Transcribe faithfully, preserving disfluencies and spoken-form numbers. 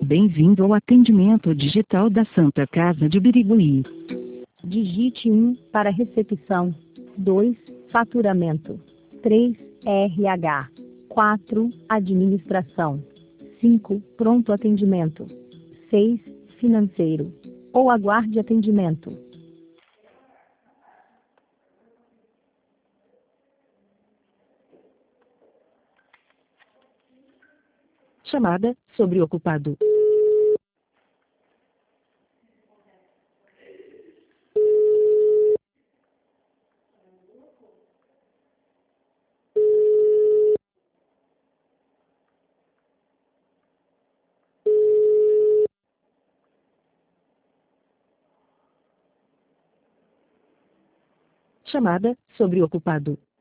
Bem-vindo ao atendimento digital da Santa Casa de Birigui. Digite um para recepção, dois faturamento, três R H, quatro administração, cinco pronto atendimento, seis financeiro, ou aguarde atendimento. Chamada sobreocupado. Chamada sobreocupado.